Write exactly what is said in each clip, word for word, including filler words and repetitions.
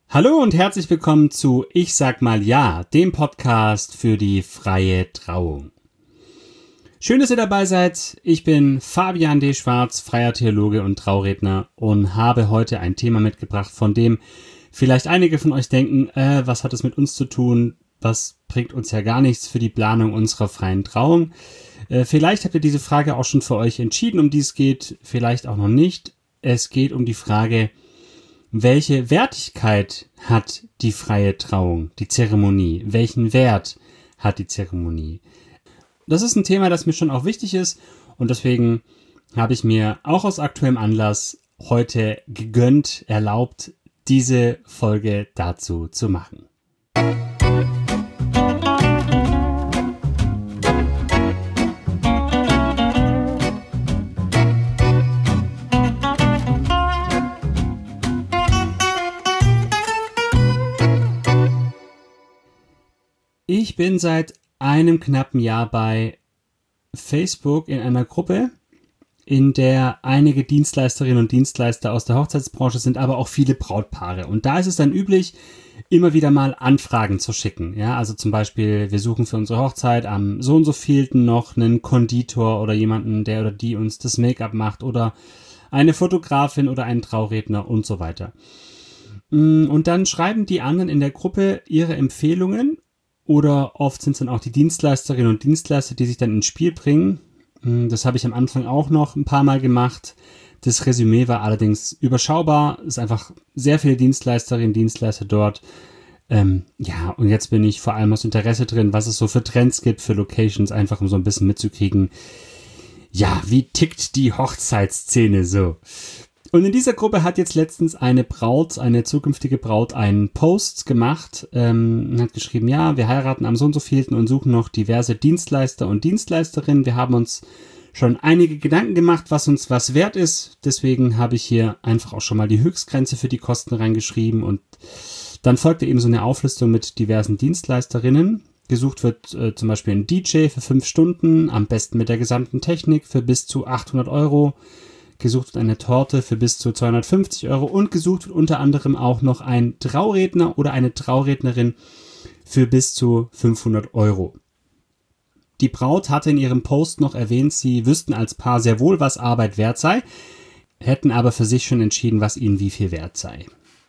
Hallo und herzlich willkommen zu Ich sag mal ja, dem Podcast für die freie Trauung. Schön, dass ihr dabei seid. Ich bin Fabian D. Schwarz, freier Theologe und Trauredner und habe heute ein Thema mitgebracht, von dem vielleicht einige von euch denken, äh, was hat es mit uns zu tun? Was bringt uns ja gar nichts für die Planung unserer freien Trauung? Äh, vielleicht habt ihr diese Frage auch schon für euch entschieden, um die es geht, vielleicht auch noch nicht. Es geht um die Frage, welche Wertigkeit hat die freie Trauung, die Zeremonie? Welchen Wert hat die Zeremonie? Das ist ein Thema, das mir schon auch wichtig ist und deswegen habe ich mir auch aus aktuellem Anlass heute gegönnt, erlaubt, diese Folge dazu zu machen. Ich bin seit einem knappen Jahr bei Facebook in einer Gruppe, in der einige Dienstleisterinnen und Dienstleister aus der Hochzeitsbranche sind, aber auch viele Brautpaare. Und da ist es dann üblich, immer wieder mal Anfragen zu schicken. Ja, also zum Beispiel, wir suchen für unsere Hochzeit am so und so vielten noch einen Konditor oder jemanden, der oder die uns das Make-up macht oder eine Fotografin oder einen Trauredner und so weiter. Und dann schreiben die anderen in der Gruppe ihre Empfehlungen. Oder oft sind es dann auch die Dienstleisterinnen und Dienstleister, die sich dann ins Spiel bringen. Das habe ich am Anfang auch noch ein paar Mal gemacht. Das Resümee war allerdings überschaubar. Es ist einfach sehr viele Dienstleisterinnen und Dienstleister dort. Ähm, ja, und jetzt bin ich vor allem aus Interesse drin, was es so für Trends gibt, für Locations, einfach um so ein bisschen mitzukriegen. Ja, wie tickt die Hochzeitsszene so? Und in dieser Gruppe hat jetzt letztens eine Braut, eine zukünftige Braut, einen Post gemacht ähm, und hat geschrieben, ja, wir heiraten am so und so vielten und suchen noch diverse Dienstleister und Dienstleisterinnen. Wir haben uns schon einige Gedanken gemacht, was uns was wert ist. Deswegen habe ich hier einfach auch schon mal die Höchstgrenze für die Kosten reingeschrieben und dann folgte eben so eine Auflistung mit diversen Dienstleisterinnen. Gesucht wird äh, zum Beispiel ein D J für fünf Stunden, am besten mit der gesamten Technik für bis zu achthundert Euro. Gesucht wird eine Torte für bis zu zweihundertfünfzig Euro und gesucht wird unter anderem auch noch ein Trauredner oder eine Traurednerin für bis zu fünfhundert Euro. Die Braut hatte in ihrem Post noch erwähnt, sie wüssten als Paar sehr wohl, was Arbeit wert sei, hätten aber für sich schon entschieden, was ihnen wie viel wert sei.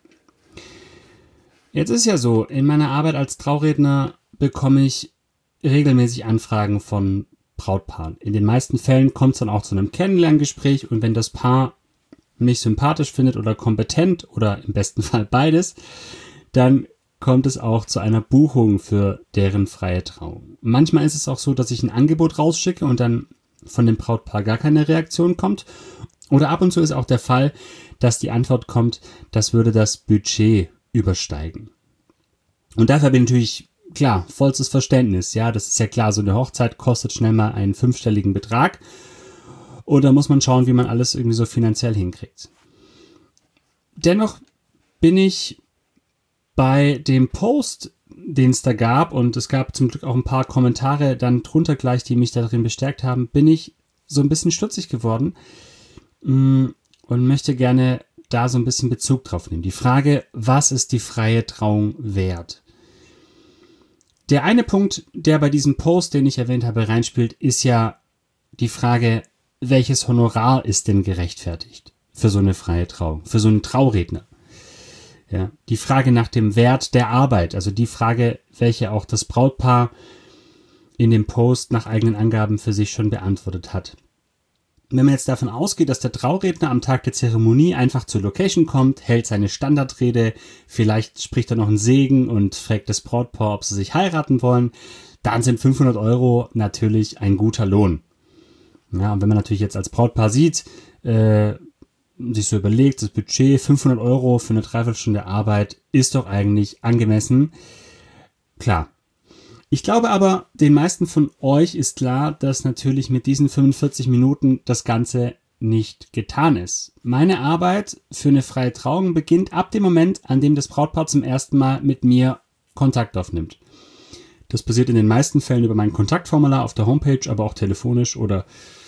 Jetzt ist ja so, in meiner Arbeit als Trauredner bekomme ich regelmäßig Anfragen von Brautpaar. In den meisten Fällen kommt es dann auch zu einem Kennenlerngespräch und wenn das Paar mich sympathisch findet oder kompetent oder im besten Fall beides, dann kommt es auch zu einer Buchung für deren freie Trauung. Manchmal ist es auch so, dass ich ein Angebot rausschicke und dann von dem Brautpaar gar keine Reaktion kommt. Oder ab und zu ist auch der Fall, dass die Antwort kommt, das würde das Budget übersteigen. Und dafür bin ich natürlich klar, vollstes Verständnis, ja, das ist ja klar, so eine Hochzeit kostet schnell mal einen fünfstelligen Betrag und da muss man schauen, wie man alles irgendwie so finanziell hinkriegt. Dennoch bin ich bei dem Post, den es da gab und es gab zum Glück auch ein paar Kommentare dann drunter gleich, die mich darin bestärkt haben, bin ich so ein bisschen stutzig geworden und möchte gerne da so ein bisschen Bezug drauf nehmen. Die Frage, was ist die freie Trauung wert? Der eine Punkt, der bei diesem Post, den ich erwähnt habe, reinspielt, ist ja die Frage, welches Honorar ist denn gerechtfertigt für so eine freie Trauung, für so einen Trauredner? Ja, die Frage nach dem Wert der Arbeit, also die Frage, welche auch das Brautpaar in dem Post nach eigenen Angaben für sich schon beantwortet hat. Wenn man jetzt davon ausgeht, dass der Trauredner am Tag der Zeremonie einfach zur Location kommt, hält seine Standardrede, vielleicht spricht er noch einen Segen und fragt das Brautpaar, ob sie sich heiraten wollen, dann sind fünfhundert Euro natürlich ein guter Lohn. Ja, und wenn man natürlich jetzt als Brautpaar sieht, äh, sich so überlegt, das Budget fünfhundert Euro für eine Dreiviertelstunde Arbeit ist doch eigentlich angemessen. Klar. Ich glaube aber, den meisten von euch ist klar, dass natürlich mit diesen fünfundvierzig Minuten das Ganze nicht getan ist. Meine Arbeit für eine freie Trauung beginnt ab dem Moment, an dem das Brautpaar zum ersten Mal mit mir Kontakt aufnimmt. Das passiert in den meisten Fällen über mein Kontaktformular auf der Homepage, aber auch telefonisch oder,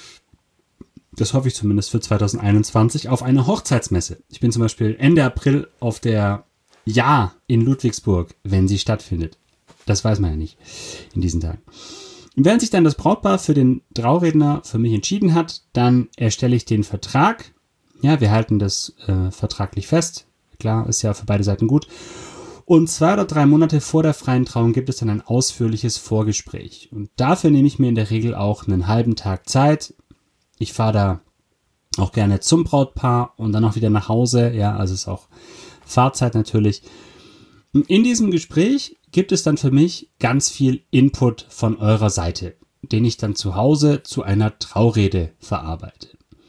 das hoffe ich zumindest für zwanzig einundzwanzig, auf einer Hochzeitsmesse. Ich bin zum Beispiel Ende April auf der Ja, in Ludwigsburg, wenn sie stattfindet. Das weiß man ja nicht in diesen Tagen. Und während sich dann das Brautpaar für den Trauredner für mich entschieden hat, dann erstelle ich den Vertrag. Ja, wir halten das äh, vertraglich fest. Klar, ist ja für beide Seiten gut. Und zwei oder drei Monate vor der freien Trauung gibt es dann ein ausführliches Vorgespräch. Und dafür nehme ich mir in der Regel auch einen halben Tag Zeit. Ich fahre da auch gerne zum Brautpaar und dann auch wieder nach Hause. Ja, also ist auch Fahrzeit natürlich. Und in diesem Gespräch gibt es dann für mich ganz viel Input von eurer Seite, den ich dann zu Hause zu einer Traurede verarbeite.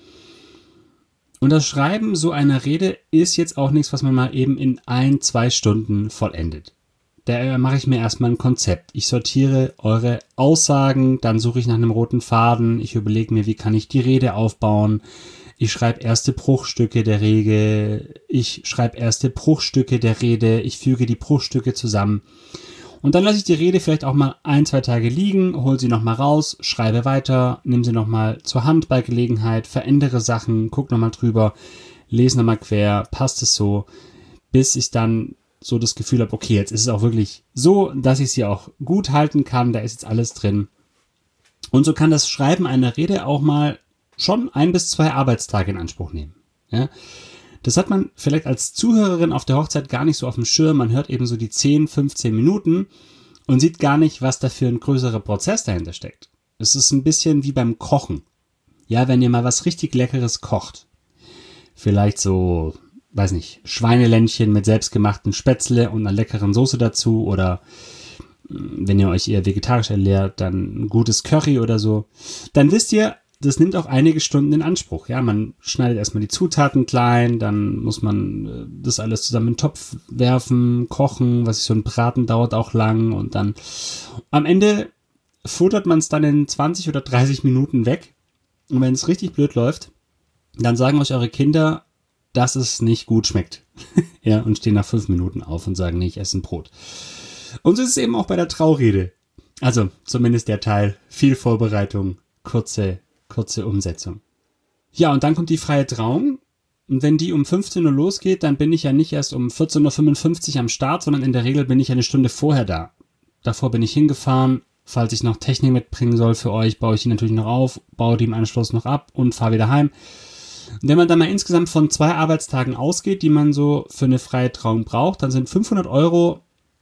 Und das Schreiben so einer Rede ist jetzt auch nichts, was man mal eben in ein, zwei Stunden vollendet. Da mache ich mir erstmal ein Konzept. Ich sortiere eure Aussagen, dann suche ich nach einem roten Faden, ich überlege mir, wie kann ich die Rede aufbauen. Ich schreibe erste Bruchstücke der Rede, ich schreibe erste Bruchstücke der Rede, ich füge die Bruchstücke zusammen. Und dann lasse ich die Rede vielleicht auch mal ein, zwei Tage liegen, hole sie nochmal raus, schreibe weiter, nehme sie nochmal zur Hand bei Gelegenheit, verändere Sachen, guck nochmal drüber, lese nochmal quer, passt es so, bis ich dann so das Gefühl habe, okay, jetzt ist es auch wirklich so, dass ich sie auch gut halten kann, da ist jetzt alles drin. Und so kann das Schreiben einer Rede auch mal schon ein bis zwei Arbeitstage in Anspruch nehmen. Ja? Das hat man vielleicht als Zuhörerin auf der Hochzeit gar nicht so auf dem Schirm. Man hört eben so die zehn, fünfzehn Minuten und sieht gar nicht, was da für ein größerer Prozess dahinter steckt. Es ist ein bisschen wie beim Kochen. Ja, wenn ihr mal was richtig Leckeres kocht. Vielleicht so, weiß nicht, Schweineländchen mit selbstgemachten Spätzle und einer leckeren Soße dazu oder wenn ihr euch eher vegetarisch ernährt, dann ein gutes Curry oder so. Dann wisst ihr, das nimmt auch einige Stunden in Anspruch. Ja, man schneidet erstmal die Zutaten klein, dann muss man das alles zusammen in den Topf werfen, kochen, was ist so ein Braten dauert auch lang und dann am Ende futtert man es dann in zwanzig oder dreißig Minuten weg. Und wenn es richtig blöd läuft, dann sagen euch eure Kinder, dass es nicht gut schmeckt. Ja, und stehen nach fünf Minuten auf und sagen, nee, ich esse ein Brot. Und so ist es eben auch bei der Traurede. Also zumindest der Teil, viel Vorbereitung, kurze Kurze Umsetzung. Ja, und dann kommt die freie Trauung. Und wenn die um fünfzehn Uhr losgeht, dann bin ich ja nicht erst um vierzehn Uhr fünfundfünfzig am Start, sondern in der Regel bin ich eine Stunde vorher da. Davor bin ich hingefahren. Falls ich noch Technik mitbringen soll für euch, baue ich die natürlich noch auf, baue die im Anschluss noch ab und fahre wieder heim. Und wenn man dann mal insgesamt von zwei Arbeitstagen ausgeht, die man so für eine freie Trauung braucht, dann sind fünfhundert Euro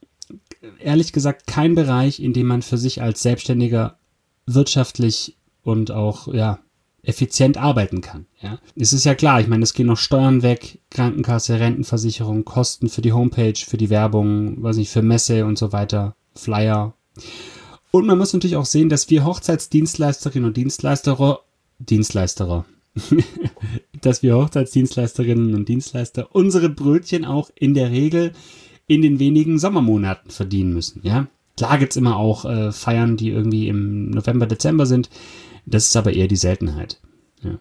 ehrlich gesagt kein Bereich, in dem man für sich als Selbstständiger wirtschaftlich und auch, ja, effizient arbeiten kann, ja. Es ist ja klar, ich meine, es gehen noch Steuern weg, Krankenkasse, Rentenversicherung, Kosten für die Homepage, für die Werbung, weiß nicht, für Messe und so weiter, Flyer. Und man muss natürlich auch sehen, dass wir Hochzeitsdienstleisterinnen und Dienstleisterer, Dienstleisterer, dass wir Hochzeitsdienstleisterinnen und Dienstleister unsere Brötchen auch in der Regel in den wenigen Sommermonaten verdienen müssen, ja. Klar gibt's immer auch äh, Feiern, die irgendwie im November, Dezember sind. Das ist aber eher die Seltenheit. Ja.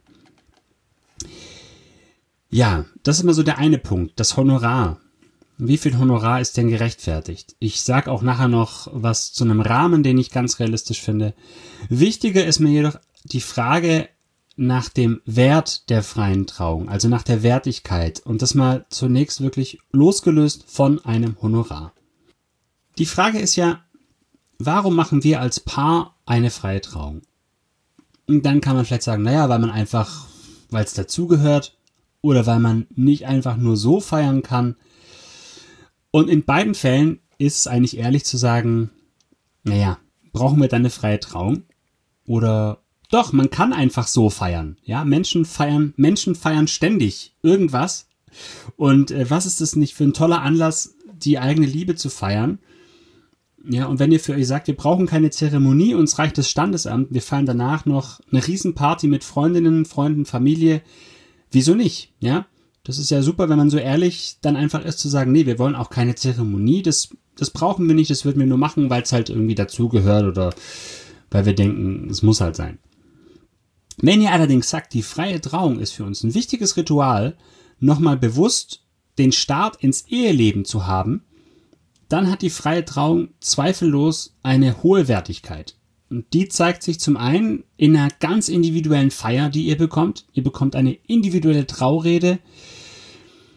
ja, das ist immer so der eine Punkt, das Honorar. Wie viel Honorar ist denn gerechtfertigt? Ich sag auch nachher noch was zu einem Rahmen, den ich ganz realistisch finde. Wichtiger ist mir jedoch die Frage nach dem Wert der freien Trauung, also nach der Wertigkeit. Und das mal zunächst wirklich losgelöst von einem Honorar. Die Frage ist ja, warum machen wir als Paar eine freie Trauung? Und dann kann man vielleicht sagen, naja, weil man einfach, weil es dazugehört oder weil man nicht einfach nur so feiern kann. Und in beiden Fällen ist es eigentlich ehrlich zu sagen, naja, brauchen wir dann eine freie Trauung? Oder doch, man kann einfach so feiern. Ja, Menschen feiern, Menschen feiern ständig irgendwas. Und äh, was ist das nicht für ein toller Anlass, die eigene Liebe zu feiern? Ja, und wenn ihr für euch sagt, wir brauchen keine Zeremonie, uns reicht das Standesamt, wir feiern danach noch eine Riesenparty mit Freundinnen, Freunden, Familie, wieso nicht? Ja, das ist ja super, wenn man so ehrlich dann einfach ist zu sagen, nee, wir wollen auch keine Zeremonie, das, das brauchen wir nicht, das würden wir nur machen, weil es halt irgendwie dazugehört oder weil wir denken, es muss halt sein. Wenn ihr allerdings sagt, die freie Trauung ist für uns ein wichtiges Ritual, nochmal bewusst den Start ins Eheleben zu haben, dann hat die freie Trauung zweifellos eine hohe Wertigkeit. Und die zeigt sich zum einen in einer ganz individuellen Feier, die ihr bekommt. Ihr bekommt eine individuelle Traurede.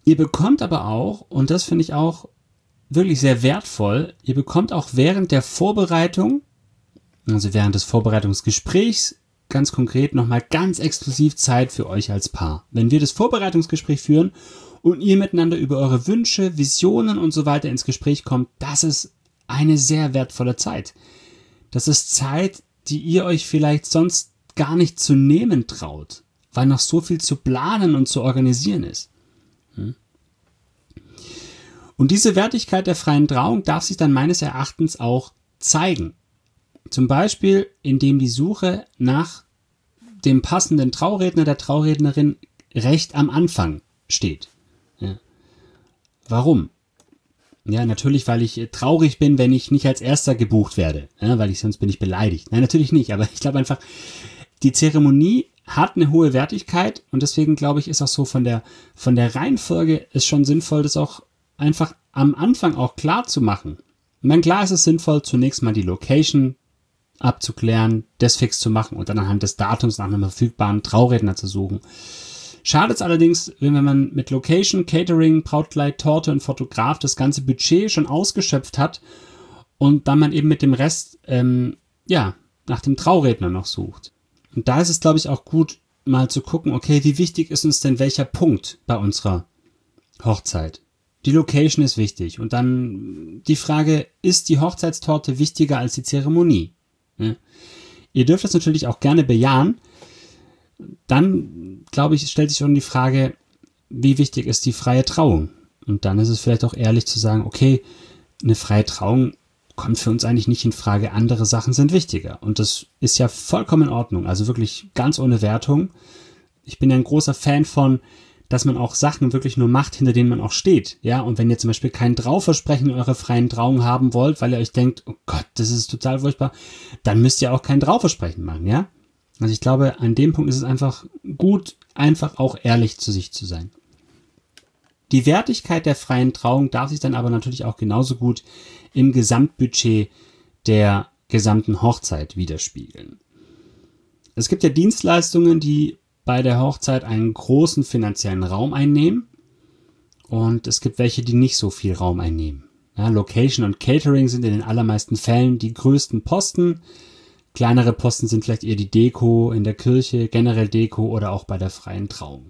Ihr bekommt aber auch, und das finde ich auch wirklich sehr wertvoll, ihr bekommt auch während der Vorbereitung, also während des Vorbereitungsgesprächs, ganz konkret nochmal ganz exklusiv Zeit für euch als Paar. Wenn wir das Vorbereitungsgespräch führen und ihr miteinander über eure Wünsche, Visionen und so weiter ins Gespräch kommt, das ist eine sehr wertvolle Zeit. Das ist Zeit, die ihr euch vielleicht sonst gar nicht zu nehmen traut, weil noch so viel zu planen und zu organisieren ist. Und diese Wertigkeit der freien Trauung darf sich dann meines Erachtens auch zeigen. Zum Beispiel, indem die Suche nach dem passenden Trauredner, der Traurednerin recht am Anfang steht. Ja. Warum? Ja, natürlich, weil ich traurig bin, wenn ich nicht als Erster gebucht werde, ja, weil ich sonst bin ich beleidigt. Nein, natürlich nicht, aber ich glaube einfach, die Zeremonie hat eine hohe Wertigkeit und deswegen glaube ich, ist auch so von der, von der Reihenfolge ist schon sinnvoll, das auch einfach am Anfang auch klar zu machen. Ich meine, klar ist es sinnvoll, zunächst mal die Location abzuklären, das fix zu machen und dann anhand des Datums nach einem verfügbaren Trauredner zu suchen. Schade ist allerdings, wenn man mit Location, Catering, Brautkleid, Torte und Fotograf das ganze Budget schon ausgeschöpft hat und dann man eben mit dem Rest, ähm, ja, nach dem Trauredner noch sucht. Und da ist es, glaube ich, auch gut, mal zu gucken, okay, wie wichtig ist uns denn welcher Punkt bei unserer Hochzeit? Die Location ist wichtig. Und dann die Frage, ist die Hochzeitstorte wichtiger als die Zeremonie? Ja. Ihr dürft das natürlich auch gerne bejahen. Dann, glaube ich, stellt sich schon die Frage, wie wichtig ist die freie Trauung? Und dann ist es vielleicht auch ehrlich zu sagen, okay, eine freie Trauung kommt für uns eigentlich nicht in Frage, andere Sachen sind wichtiger. Und das ist ja vollkommen in Ordnung, also wirklich ganz ohne Wertung. Ich bin ja ein großer Fan von, dass man auch Sachen wirklich nur macht, hinter denen man auch steht. Ja, und wenn ihr zum Beispiel kein Trauversprechen in eurer freien Trauung haben wollt, weil ihr euch denkt, oh Gott, das ist total furchtbar, dann müsst ihr auch kein Trauversprechen machen, ja. Also ich glaube, an dem Punkt ist es einfach gut, einfach auch ehrlich zu sich zu sein. Die Wertigkeit der freien Trauung darf sich dann aber natürlich auch genauso gut im Gesamtbudget der gesamten Hochzeit widerspiegeln. Es gibt ja Dienstleistungen, die bei der Hochzeit einen großen finanziellen Raum einnehmen und es gibt welche, die nicht so viel Raum einnehmen. Ja, Location und Catering sind in den allermeisten Fällen die größten Posten. Kleinere Posten sind vielleicht eher die Deko in der Kirche, generell Deko oder auch bei der freien Trauung.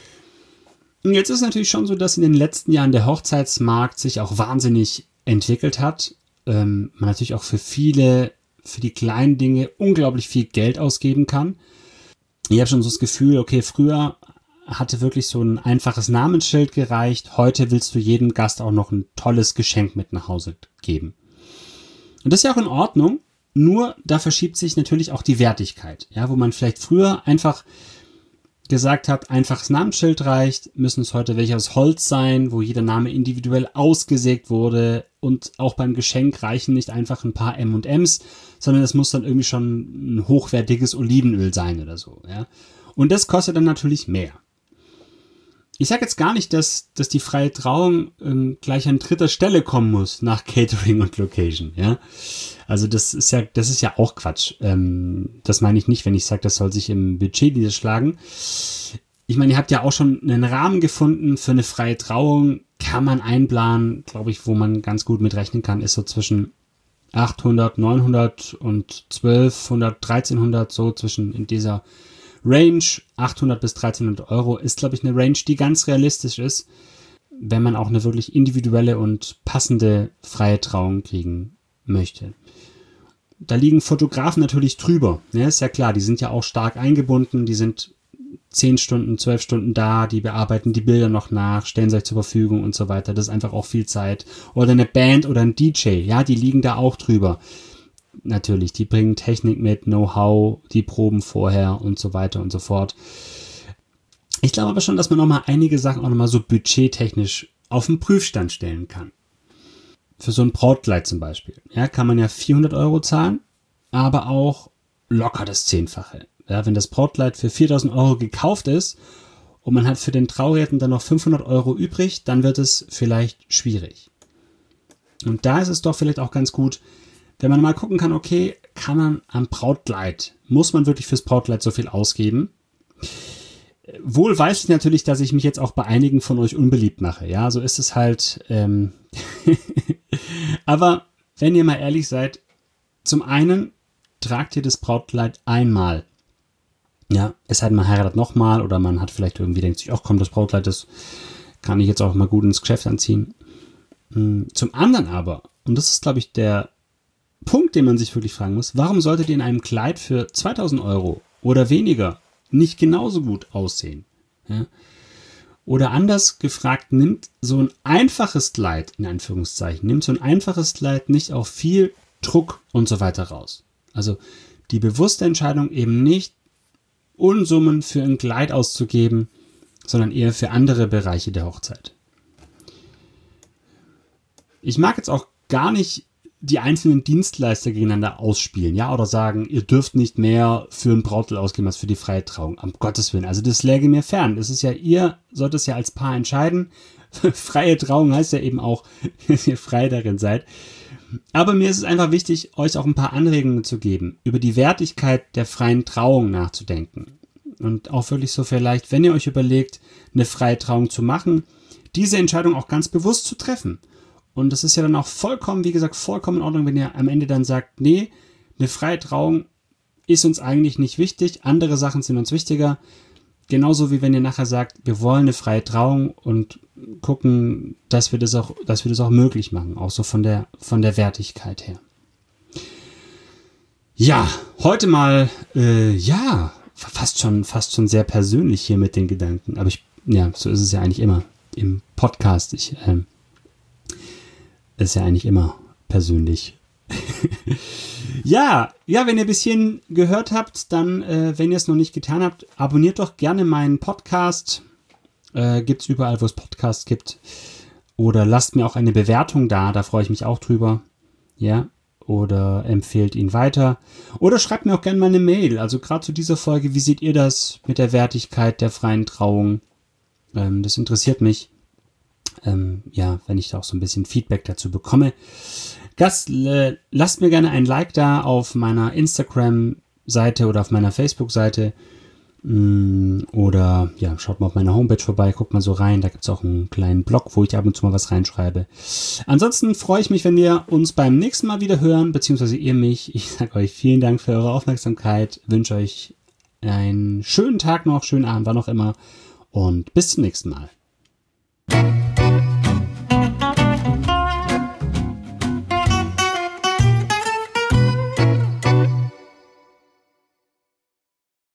Und jetzt ist es natürlich schon so, dass in den letzten Jahren der Hochzeitsmarkt sich auch wahnsinnig entwickelt hat. Ähm, man natürlich auch für viele, für die kleinen Dinge unglaublich viel Geld ausgeben kann. Ich habe schon so das Gefühl, okay, früher hatte wirklich so ein einfaches Namensschild gereicht. Heute willst du jedem Gast auch noch ein tolles Geschenk mit nach Hause geben. Und das ist ja auch in Ordnung. Nur da verschiebt sich natürlich auch die Wertigkeit. Ja, wo man vielleicht früher einfach gesagt hat, einfaches Namensschild reicht, müssen es heute welche aus Holz sein, wo jeder Name individuell ausgesägt wurde und auch beim Geschenk reichen nicht einfach ein paar M und M's, sondern es muss dann irgendwie schon ein hochwertiges Olivenöl sein oder so. Ja? Und das kostet dann natürlich mehr. Ich sage jetzt gar nicht, dass, dass die freie Trauung ähm, gleich an dritter Stelle kommen muss nach Catering und Location. Ja, also das ist ja, das ist ja auch Quatsch. Ähm, das meine ich nicht, wenn ich sage, das soll sich im Budget niederschlagen. Ich meine, ihr habt ja auch schon einen Rahmen gefunden für eine freie Trauung. Kann man einplanen, glaube ich, wo man ganz gut mit rechnen kann, ist so zwischen achthundert, neunhundert und zwölfhundert, dreizehnhundert, so zwischen in dieser Range. Achthundert bis dreizehnhundert Euro ist, glaube ich, eine Range, die ganz realistisch ist, wenn man auch eine wirklich individuelle und passende freie Trauung kriegen möchte. Da liegen Fotografen natürlich drüber. Ja, ist ja klar, die sind ja auch stark eingebunden, die sind zehn Stunden, zwölf Stunden da, die bearbeiten die Bilder noch nach, stellen sich zur Verfügung und so weiter. Das ist einfach auch viel Zeit. Oder eine Band oder ein D J, ja, die liegen da auch drüber. Natürlich, die bringen Technik mit, Know-how, die proben vorher und so weiter und so fort. Ich glaube aber schon, dass man nochmal einige Sachen auch nochmal so budgettechnisch auf den Prüfstand stellen kann. Für so ein Brautkleid zum Beispiel, ja, kann man ja vierhundert Euro zahlen, aber auch locker das Zehnfache. Ja, wenn das Brautkleid für viertausend Euro gekauft ist und man hat für den Trauredner dann noch fünfhundert Euro übrig, dann wird es vielleicht schwierig. Und da ist es doch vielleicht auch ganz gut, wenn man mal gucken kann, okay, kann man am Brautkleid, muss man wirklich fürs Brautkleid so viel ausgeben? Wohl weiß ich natürlich, dass ich mich jetzt auch bei einigen von euch unbeliebt mache. Ja, so ist es halt. Ähm Aber wenn ihr mal ehrlich seid, zum einen tragt ihr das Brautkleid einmal. Ja, es sei denn, man heiratet nochmal oder man hat vielleicht irgendwie, denkt sich, ach komm, das Brautkleid, das kann ich jetzt auch mal gut ins Geschäft anziehen. Zum anderen aber, und das ist, glaube ich, der Punkt, den man sich wirklich fragen muss, warum solltet ihr in einem Kleid für zweitausend Euro oder weniger nicht genauso gut aussehen? Ja? Oder anders gefragt, nimmt so ein einfaches Kleid, in Anführungszeichen, nimmt so ein einfaches Kleid nicht auch viel Druck und so weiter raus? Also die bewusste Entscheidung, eben nicht Unsummen für ein Kleid auszugeben, sondern eher für andere Bereiche der Hochzeit. Ich mag jetzt auch gar nicht die einzelnen Dienstleister gegeneinander ausspielen, ja, oder sagen, ihr dürft nicht mehr für ein Brautkleid ausgeben als für die freie Trauung. Um Gottes Willen, also das läge mir fern. Das ist ja, ihr sollt es ja als Paar entscheiden. Freie Trauung heißt ja eben auch, dass ihr frei darin seid. Aber mir ist es einfach wichtig, euch auch ein paar Anregungen zu geben, über die Wertigkeit der freien Trauung nachzudenken. Und auch wirklich so vielleicht, wenn ihr euch überlegt, eine freie Trauung zu machen, diese Entscheidung auch ganz bewusst zu treffen. Und das ist ja dann auch vollkommen, wie gesagt, vollkommen in Ordnung, wenn ihr am Ende dann sagt, nee, eine freie Trauung ist uns eigentlich nicht wichtig, andere Sachen sind uns wichtiger. Genauso wie wenn ihr nachher sagt, wir wollen eine freie Trauung und gucken, dass wir das auch, dass wir das auch möglich machen, auch so von der, von der Wertigkeit her. Ja, heute mal, äh, ja, fast schon, fast schon sehr persönlich hier mit den Gedanken. Aber ich, ja, so ist es ja eigentlich immer im Podcast. Ich, ähm, ist ja eigentlich immer persönlich. ja, ja, wenn ihr bis hierhin gehört habt, dann, äh, wenn ihr es noch nicht getan habt, abonniert doch gerne meinen Podcast. Äh, gibt es überall, wo es Podcasts gibt. Oder lasst mir auch eine Bewertung da, da freue ich mich auch drüber. Ja, oder empfehlt ihn weiter. Oder schreibt mir auch gerne mal eine Mail. Also gerade zu dieser Folge, wie seht ihr das mit der Wertigkeit der freien Trauung? Ähm, das interessiert mich. Ähm, ja, wenn ich da auch so ein bisschen Feedback dazu bekomme. Das, äh, lasst mir gerne ein Like da auf meiner Instagram-Seite oder auf meiner Facebook-Seite. Mm, oder ja, schaut mal auf meiner Homepage vorbei, guckt mal so rein. Da gibt es auch einen kleinen Blog, wo ich ab und zu mal was reinschreibe. Ansonsten freue ich mich, wenn wir uns beim nächsten Mal wieder hören, beziehungsweise ihr mich. Ich sage euch vielen Dank für eure Aufmerksamkeit. Wünsche euch einen schönen Tag noch, schönen Abend, wann auch immer. Und bis zum nächsten Mal.